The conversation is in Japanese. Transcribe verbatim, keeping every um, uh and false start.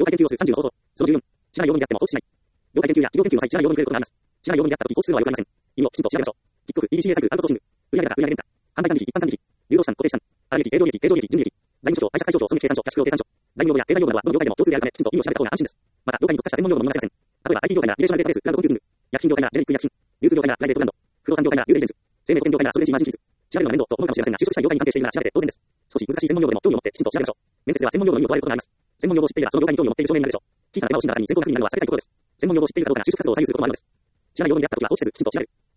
解研究をするさんじゅうの方法。そのじゅうよん、知らない用語にであっても放置しない。業界研究や企業研究の際、知らない用語に触れることがあります。知らない用語にであったとき放置するのは良くありません。意味をきちんと調べましょう。キックオフ、イービーシーエー サイクル、アウトソーシング。売上高、売上連打。販売管理費、一般管理費。流動資産、固定資産。粗利益、営業利益、経常利益、純利益。財務諸表、会社会長庁、損益計算書、キャッシュフロー計算書。財務用語や経済用語などはどの業界でも共通であるため、きちんと意味を調べた方が安心です。また、業界に特化した専門用語も見逃せません。例えば アイティー 業界ならリレーショナルデータベース、クラウドコンピューティング。薬品業界ならジェネリック医薬品。流通業界ならプライベートブランド。不動産業界ならデューデリジェンス。生命保険業界ならソルベンシーマージンフィーズ。調べるのは面倒と思うかもしれませんが、就職したい業界に関係しているなら調べて当然です。少し難しい専門用語でも興味を持ってきちんと調べましょう。面接では専門用語の意味を問われることがあります。専門用語を知っていればその業界に興味を持っている証明になるでしょう。小さな手間を惜しんだ中に全国確認などは避けたいところです。専門用語を知っているかどうかが就職活動を左右することもあるのです。知らない用語にであったときは放置せず、きちんと調べる。